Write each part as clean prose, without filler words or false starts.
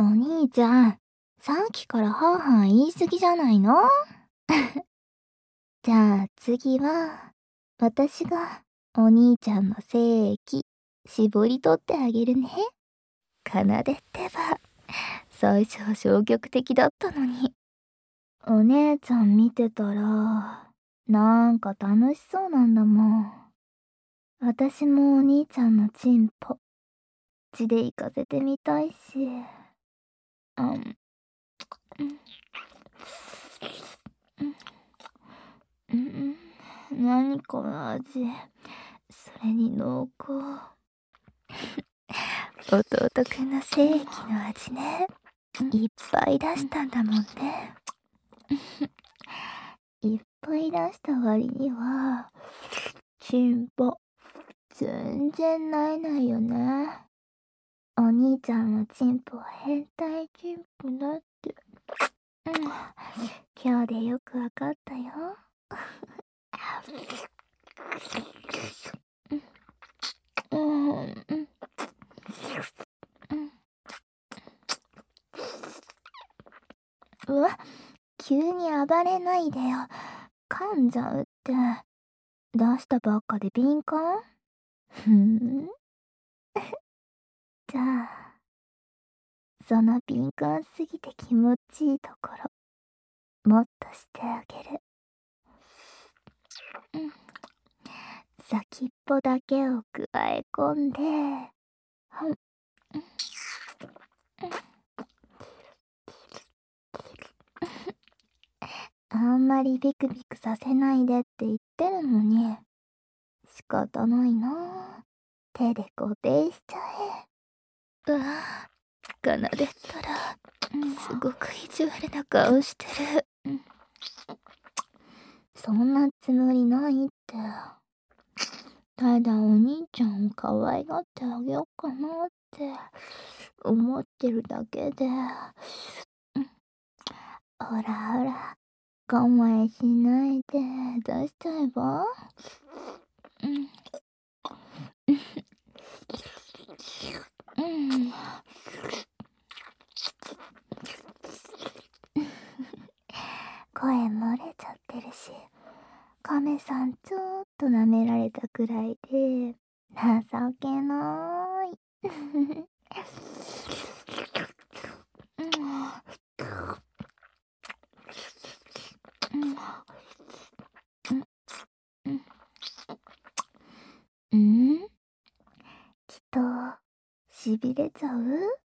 お兄ちゃん、さっきからはーはー言い過ぎじゃないの？じゃあ次は、私がお兄ちゃんの性器、絞り取ってあげるね。奏でってば、最初は消極的だったのに。お姉ちゃん見てたら、なんか楽しそうなんだもん。私もお兄ちゃんのチンポ、血で行かせてみたいし。うん。うん、何この味。それに濃厚。弟くんの精液の味ね。いっぱい出したんだもんね。いっぱい出した割には、チンポ、全然慣れないよね。お兄ちゃんのチンポは変態チンポだって。今日でよくわかったよ。うわ、急に暴れないでよ。噛んじゃうって。出したばっかで敏感？じゃあ、その敏感すぎて気持ちいいところ、もっとしてあげる。先っぽだけをくわえ込んで、あんまりビクビクさせないでって言ってるのに、仕方ないな。手で固定しちゃえ。うわぁ、奏でったら、すごく意地悪な顔してる。そんなつもりないって。ただお兄ちゃんを可愛がってあげようかなって思ってるだけで。ほらほら、我慢しないで出しちゃえば？声漏れちゃってるし、亀さんちょっと舐められたくらいで情けない。きっとしびれちゃう？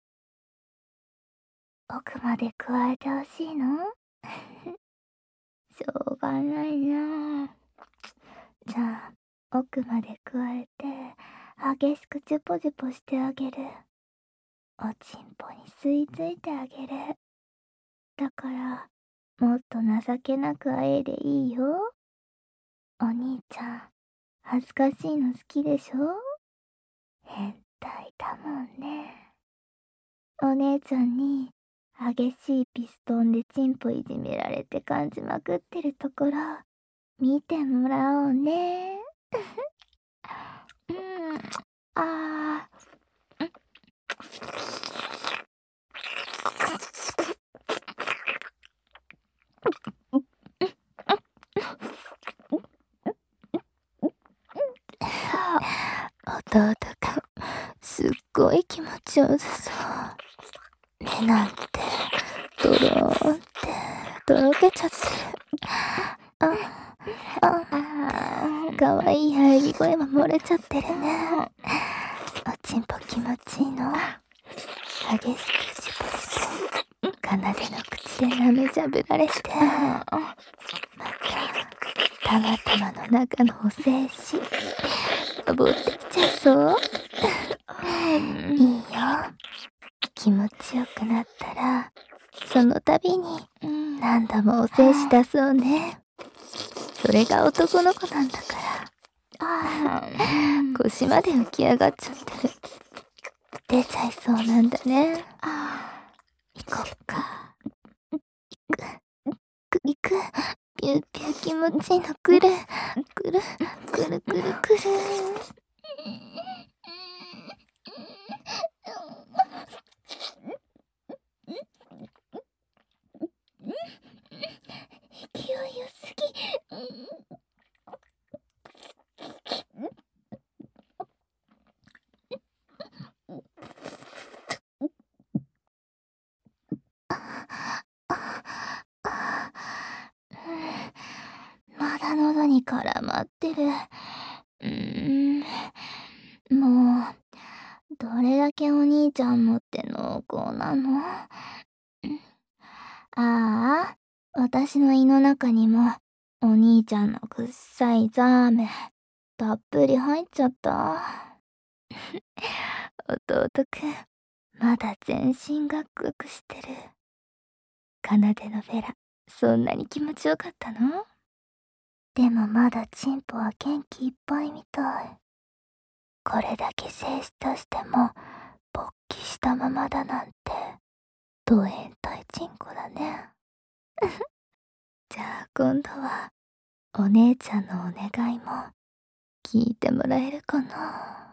奥まで加えてほしいの？しょうがないな。じゃあ奥まで加えて激しくチュポチュポしてあげる。おちんぽに吸い付いてあげる。だからもっと情けなくあえでいいよ。お兄ちゃん恥ずかしいの好きでしょ？変態だもんね。お姉ちゃんに激しいピストンでチンポいじめられて感じまくってるところ見てもらおうね。あ弟がすっごい気持ちよさそう。目なんてドローンってとろけちゃってる。かわいい入り声も漏れちゃってるね。おちんぽ気持ちいいの？激しくチポチポ奏での口で舐めじゃぶられて、またたまたまの中のお精子ぼってきちゃいそう？いいよ。気持ちよくなったらその度に何度もお精子出そうね。それが男の子なんだから。腰まで浮き上がっちゃってる。出ちゃいそうなんだね。行こっか。行く。ピューピュー気持ちいいのくる。くる。くるくるくる。 に絡まってる。もう、どれだけお兄ちゃんのって濃厚なの？ああ、私の胃の中にも、お兄ちゃんのくっさいザーメン、たっぷり入っちゃった。弟くん、まだ全身ガクガクしてる。奏でのベラ、そんなに気持ちよかったの？でもまだチンポは元気いっぱいみたい。これだけ精子出しても、勃起したままだなんて、ド変態チンコだね。じゃあ今度は、お姉ちゃんのお願いも聞いてもらえるかな。